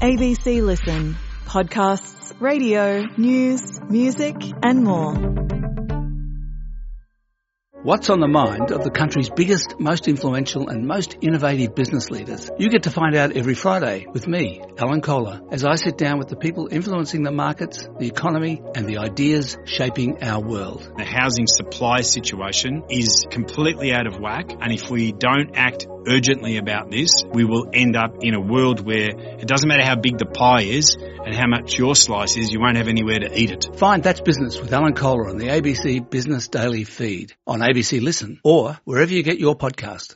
ABC Listen. Podcasts, radio, news, music and more. What's on the mind of the country's biggest, most influential and most innovative business leaders? You get to find out every Friday with me, Alan Kohler, as I sit down with the people influencing the markets, the economy and the ideas shaping our world. The housing supply situation is completely out of whack, and if we don't act urgently about this, we will end up in a world where it doesn't matter how big the pie is and how much your slice is, you won't have anywhere to eat it. Find That's Business with Alan Kohler on the ABC Business Daily feed, on ABC Listen, or wherever you get your podcast.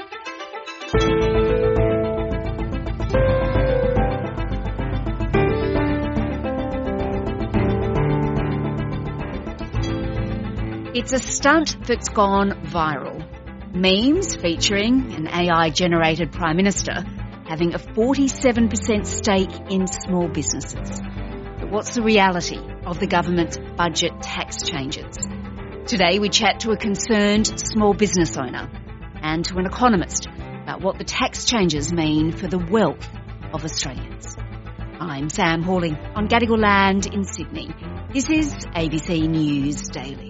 It's a stunt that's gone viral. Memes featuring an AI-generated Prime Minister having a 47% stake in small businesses. But what's the reality of the government's budget tax changes? Today we chat to a concerned small business owner and to an economist about what the tax changes mean for the wealth of Australians. I'm Sam Hawley on Gadigal land in Sydney. This is ABC News Daily.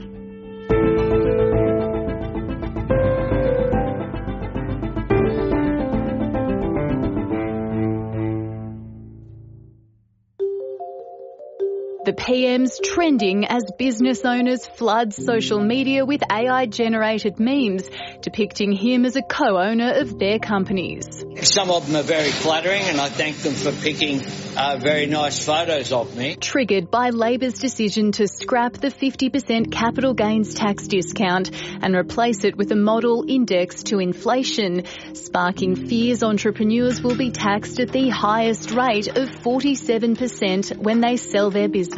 The PM's trending as business owners flood social media with AI-generated memes depicting him as a co-owner of their companies. Some of them are very flattering and I thank them for picking very nice photos of me. Triggered by Labor's decision to scrap the 50% capital gains tax discount and replace it with a model indexed to inflation, sparking fears entrepreneurs will be taxed at the highest rate of 47% when they sell their business.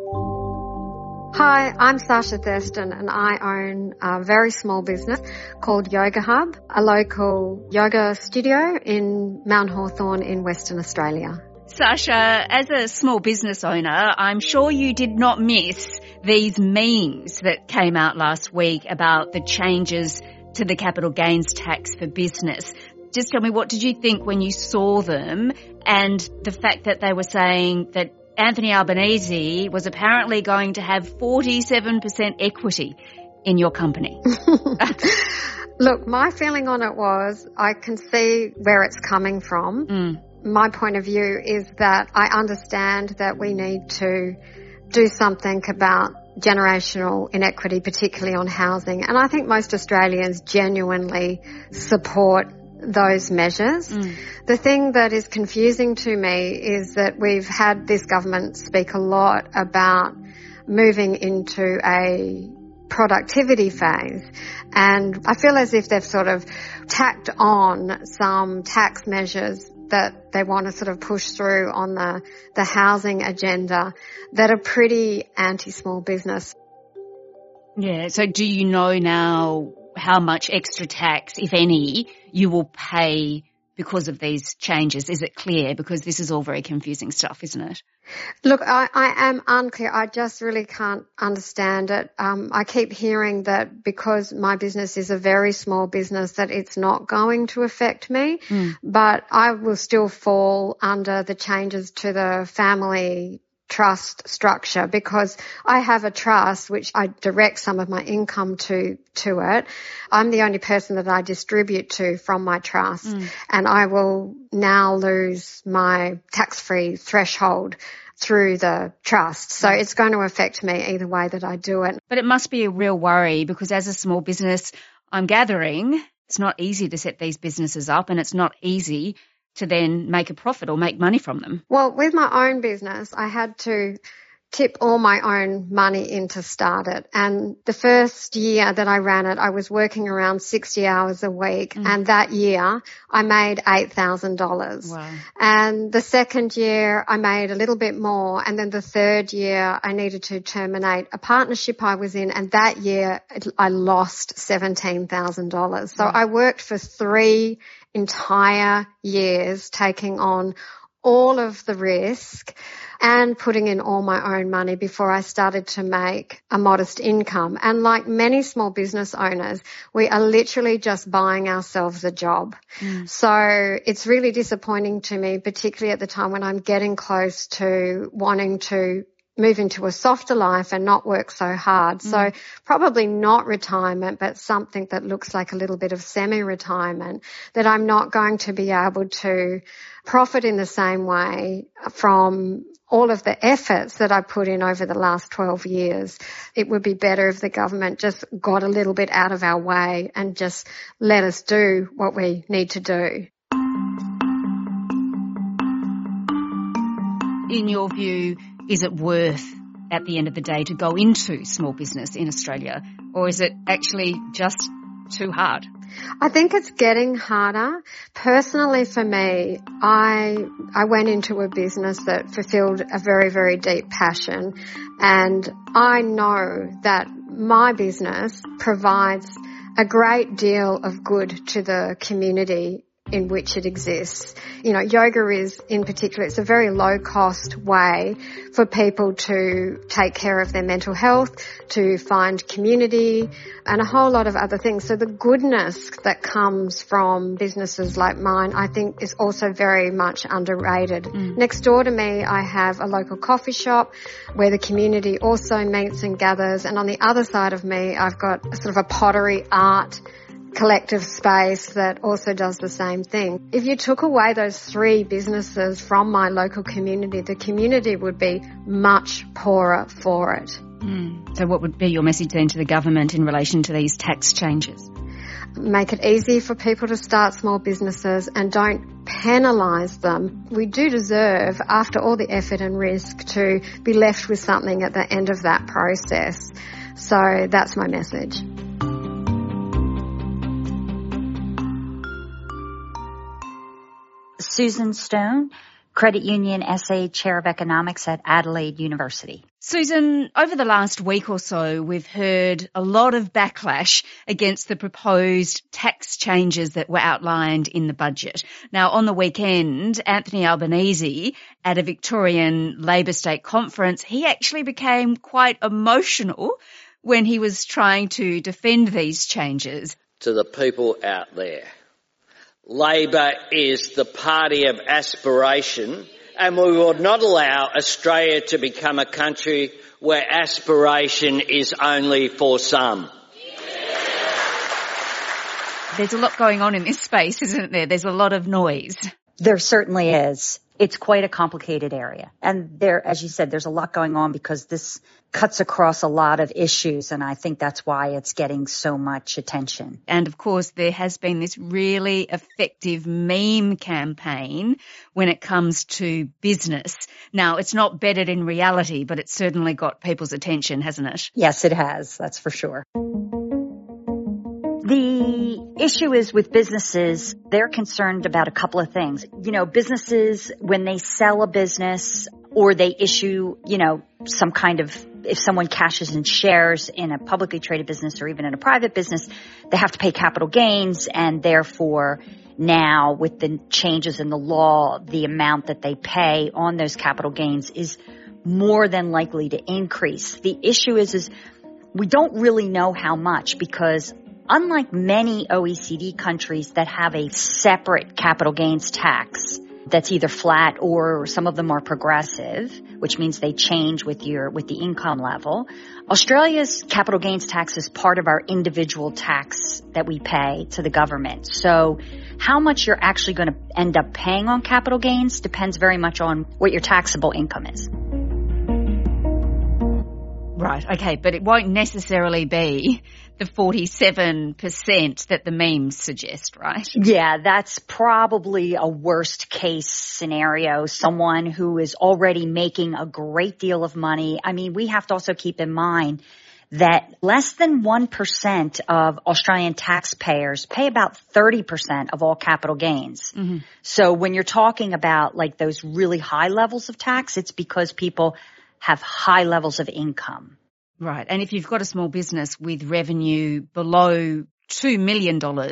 Hi, I'm Sasha Thurston and I own a very small business called Yoga Hub, a local yoga studio in Mount Hawthorn in Western Australia. Sasha, as a small business owner, I'm sure you did not miss these memes that came out last week about the changes to the capital gains tax for business. Just tell me, what did you think when you saw them, and the fact that they were saying that Anthony Albanese was apparently going to have 47% equity in your company? Look, my feeling on it was I can see where it's coming from. My point of view is that I understand that we need to do something about generational inequity, particularly on housing. And I think most Australians genuinely support those measures. The thing that is confusing to me is that we've had this government speak a lot about moving into a productivity phase, and I feel as if they've sort of tacked on some tax measures that they want to sort of push through on the housing agenda that are pretty anti-small business. Yeah, so do you know now how much extra tax, if any, you will pay because of these changes? Is it clear? Because this is all very confusing stuff, isn't it? Look, I am unclear. I just really can't understand it. I keep hearing that because my business is a very small business that it's not going to affect me, but I will still fall under the changes to the family trust structure because I have a trust which I direct some of my income to it. I'm the only person that I distribute to from my trust, and I will now lose my tax-free threshold through the trust. So it's going to affect me either way that I do it. But it must be a real worry because as a small business, I'm gathering it's not easy to set these businesses up, and it's not easy to then make a profit or make money from them. Well, with my own business, I had to tip all my own money in to start it. And the first year that I ran it, I was working around 60 hours a week. And that year I made $8,000. Wow. And the second year I made a little bit more. And then the third year I needed to terminate a partnership I was in. And that year I lost $17,000. So I worked for 3 entire years taking on all of the risk and putting in all my own money before I started to make a modest income. And like many small business owners, we are literally just buying ourselves a job. So it's really disappointing to me, particularly at the time when I'm getting close to wanting to move into a softer life and not work so hard. So probably not retirement, but something that looks like a little bit of semi-retirement, that I'm not going to be able to profit in the same way from all of the efforts that I put in over the last 12 years. It would be better if the government just got a little bit out of our way and just let us do what we need to do. In your view, is it worth, at the end of the day, to go into small business in Australia, or is it actually just too hard? I think it's getting harder. Personally for me, I went into a business that fulfilled a very, very deep passion, and I know that my business provides a great deal of good to the community in which it exists. You know, yoga is, in particular, it's a very low cost way for people to take care of their mental health, to find community, and a whole lot of other things. So the goodness that comes from businesses like mine, I think, is also very much underrated. Next door to me, I have a local coffee shop where the community also meets and gathers. And on the other side of me, I've got a sort of a pottery art collective space that also does the same thing. If you took away those three businesses from my local community, the community would be much poorer for it. So what would be your message then to the government in relation to these tax changes? Make it easy for people to start small businesses and don't penalise them. We do deserve, after all the effort and risk, to be left with something at the end of that process. So that's my message. Susan Stone, Credit Union SA Chair of Economics at Adelaide University. Susan, over the last week or so, we've heard a lot of backlash against the proposed tax changes that were outlined in the budget. Now, on the weekend, Anthony Albanese, at a Victorian Labor State conference, he actually became quite emotional when he was trying to defend these changes. To the people out there, Labor is the party of aspiration, and we will not allow Australia to become a country where aspiration is only for some. There's a lot going on in this space, isn't there? There's a lot of noise. There certainly is. It's quite a complicated area. And there, as you said, there's a lot going on because this cuts across a lot of issues, and I think that's why it's getting so much attention. And of course, there has been this really effective meme campaign when it comes to business. Now, it's not bedded in reality, but it's certainly got people's attention, hasn't it? Yes, it has. That's for sure. The issue is with businesses, they're concerned about a couple of things. You know, businesses, when they sell a business or they issue, some kind of, if someone cashes in shares in a publicly traded business or even in a private business, they have to pay capital gains, and therefore now with the changes in the law, the amount that they pay on those capital gains is more than likely to increase. The issue is we don't really know how much, because unlike many OECD countries that have a separate capital gains tax that's either flat or some of them are progressive, which means they change with the income level, Australia's capital gains tax is part of our individual tax that we pay to the government. So how much you're actually going to end up paying on capital gains depends very much on what your taxable income is. Right, okay, but it won't necessarily be the 47% that the memes suggest, right? Yeah, that's probably a worst case scenario. Someone who is already making a great deal of money. I mean, we have to also keep in mind that less than 1% of Australian taxpayers pay about 30% of all capital gains. Mm-hmm. So when you're talking about like those really high levels of tax, it's because people have high levels of income. Right. And if you've got a small business with revenue below $2 million,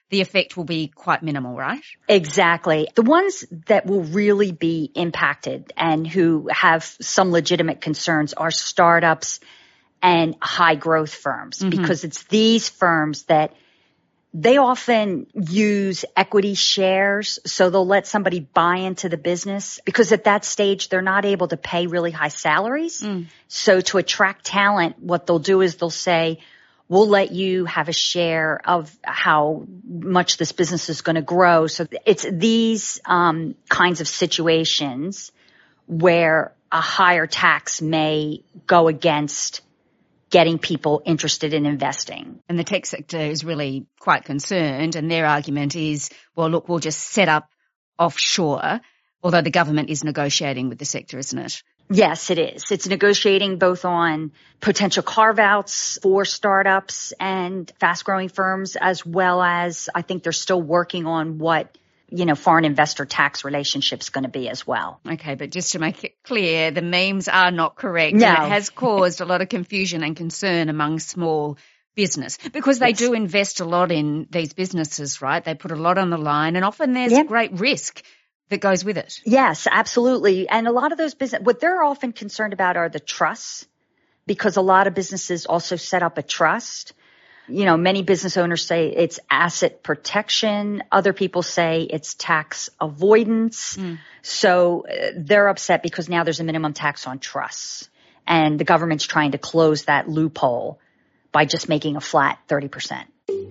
the effect will be quite minimal, right? Exactly. The ones that will really be impacted and who have some legitimate concerns are startups and high growth firms, because it's these firms that they often use equity shares, so they'll let somebody buy into the business because at that stage they're not able to pay really high salaries. So to attract talent, what they'll do is they'll say, we'll let you have a share of how much this business is going to grow. So it's these kinds of situations where a higher tax may go against getting people interested in investing. And the tech sector is really quite concerned, and their argument is, well, look, we'll just set up offshore, although the government is negotiating with the sector, isn't it? Yes, it is. It's negotiating both on potential carve-outs for startups and fast-growing firms, as well as I think they're still working on what, foreign investor tax relationship's going to be as well. Okay, but just to make it clear, the memes are not correct. No. And it has caused a lot of confusion and concern among small business because they do invest a lot in these businesses, right? They put a lot on the line, and often there's great risk that goes with it. Yes, absolutely. And a lot of those what they're often concerned about are the trusts, because a lot of businesses also set up a trust. Many business owners say it's asset protection. Other people say it's tax avoidance. So they're upset because now there's a minimum tax on trusts, and the government's trying to close that loophole by just making a flat 30%.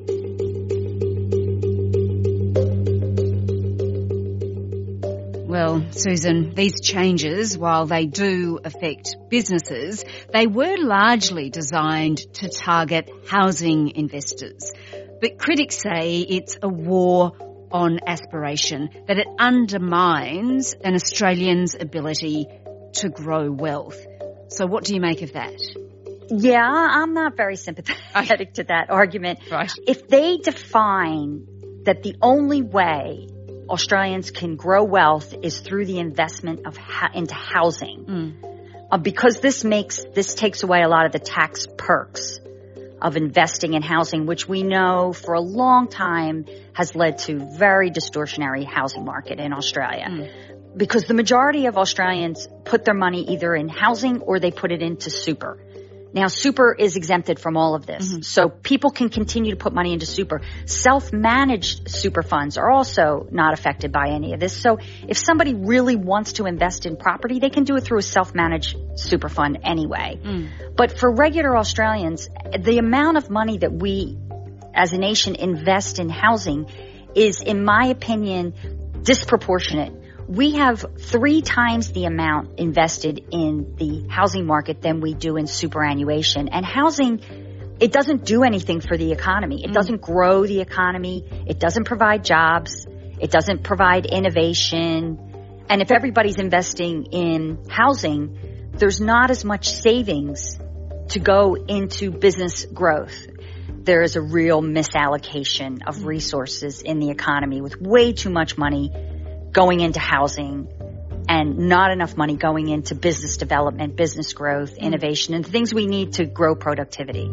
Well, Susan, these changes, while they do affect businesses, they were largely designed to target housing investors. But critics say it's a war on aspiration, that it undermines an Australian's ability to grow wealth. So what do you make of that? Yeah, I'm not very sympathetic to that argument. Right. If they define that the only way Australians can grow wealth is through the investment into housing, because this takes away a lot of the tax perks of investing in housing, which we know for a long time has led to very distortionary housing market in Australia. Because the majority of Australians put their money either in housing or they put it into super. Now, super is exempted from all of this. So people can continue to put money into super. Self-managed super funds are also not affected by any of this. So if somebody really wants to invest in property, they can do it through a self-managed super fund anyway. But for regular Australians, the amount of money that we as a nation invest in housing is, in my opinion, disproportionate. We have 3 times the amount invested in the housing market than we do in superannuation. And housing, it doesn't do anything for the economy. It doesn't grow the economy. It doesn't provide jobs. It doesn't provide innovation. And if everybody's investing in housing, there's not as much savings to go into business growth. There is a real misallocation of resources in the economy, with way too much money going into housing and not enough money going into business development, business growth, innovation, and things we need to grow productivity.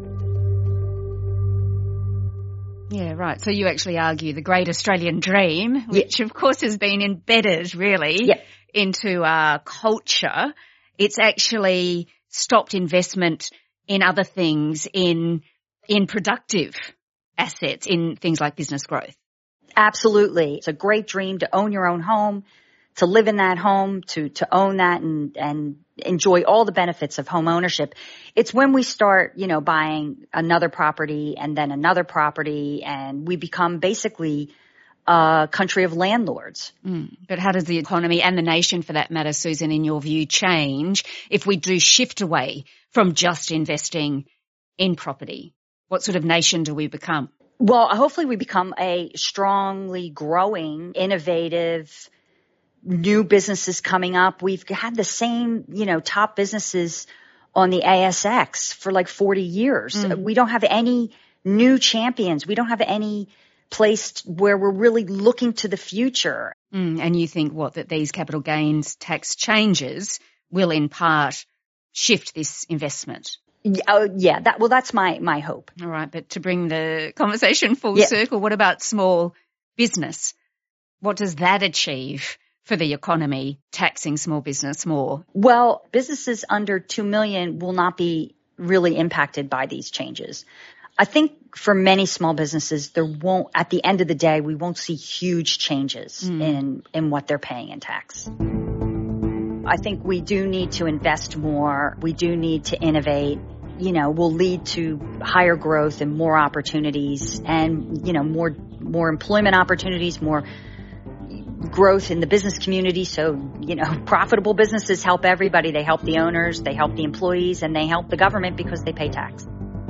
Yeah, right. So you actually argue the great Australian dream, which of course has been embedded really into our culture, it's actually stopped investment in other things, in productive assets, in things like business growth. Absolutely. It's a great dream to own your own home, to live in that home, to own that and enjoy all the benefits of home ownership. It's when we start, buying another property and then another property, and we become basically a country of landlords. But how does the economy and the nation, for that matter, Susan, in your view, change if we do shift away from just investing in property? What sort of nation do we become? Well, hopefully we become a strongly growing, innovative, new businesses coming up. We've had the same, top businesses on the ASX for like 40 years. We don't have any new champions. We don't have any place where we're really looking to the future. And you think that these capital gains tax changes will in part shift this investment? Yeah. That's my hope. All right. But to bring the conversation full circle, what about small business? What does that achieve for the economy, taxing small business more? Well, businesses under 2 million will not be really impacted by these changes. I think for many small businesses, at the end of the day, we won't see huge changes in what they're paying in tax. I think we do need to invest more. We do need to innovate. Will lead to higher growth and more opportunities and, more employment opportunities, more growth in the business community. So, profitable businesses help everybody. They help the owners, they help the employees, and they help the government because they pay tax.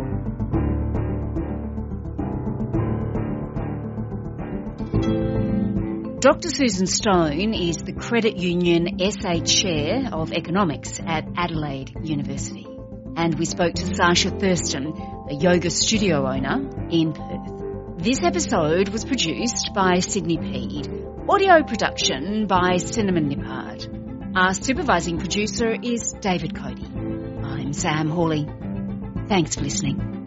Dr. Susan Stone is the Credit Union SA Chair of Economics at Adelaide University. And we spoke to Sasha Thurston, the yoga studio owner in Perth. This episode was produced by Sydney Peed. Audio production by Cinnamon Nippard. Our supervising producer is David Cody. I'm Sam Hawley. Thanks for listening.